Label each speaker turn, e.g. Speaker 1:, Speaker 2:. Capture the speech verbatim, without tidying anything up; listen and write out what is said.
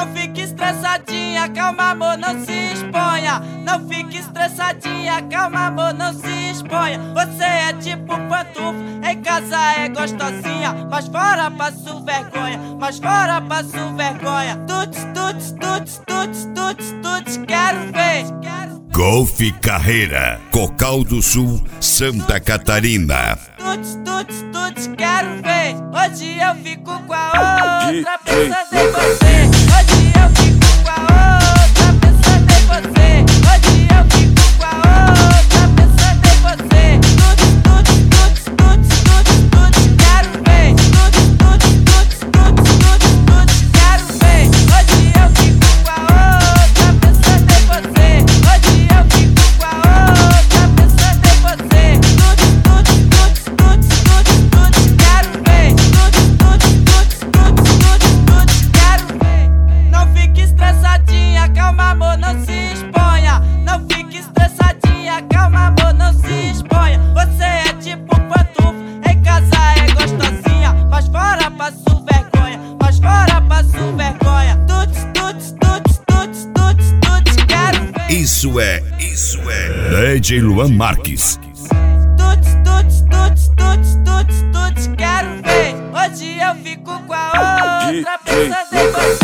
Speaker 1: Não fique estressadinha, calma amor, não se exponha. Não fique estressadinha, calma amor, não se exponha. Você é tipo pantufo, em casa é gostosinha, mas fora passo vergonha, mas fora passo vergonha. Tuts, tuts, tuts, tuts, tuts, tuts, quero ver.
Speaker 2: Golf Carreira, Cocal do Sul, Santa Catarina.
Speaker 1: Tuts, tuts, tuts, quero ver. Hoje eu fico com a outra, pensando em você. Hoje eu fico com a outra, pensando em você. Hoje eu fico com a outra, pensando em você. Tuts, tuts, tuts, tuts, tuts, tuts, quero ver. Tuts, tuts, tuts, tuts, tuts, tuts, quero ver. Hoje eu fico com a outra, pensando em você. Hoje eu fico com a outra, pensando em você. Tuts, tuts, tuts, tuts, tuts, tuts, quero ver. Tuts, tuts, tuts, tuts, tuts, tuts, quero ver. Não fique estressadinha, calma amor, não se exponha. Não fique estressadinha, calma amor, não se exponha. Você é tipo pantufo, em casa é gostosinha, mas fora passo vergonha, mas fora passo vergonha. Tuts, tuts, tuts, tuts, tuts, tuts, quero ver.
Speaker 2: Isso é, isso é D J Luan Marques.
Speaker 1: Tuts, tuts, tuts, tuts, tuts, tuts, quero ver. Hoje eu fico com a outra, pensando em você.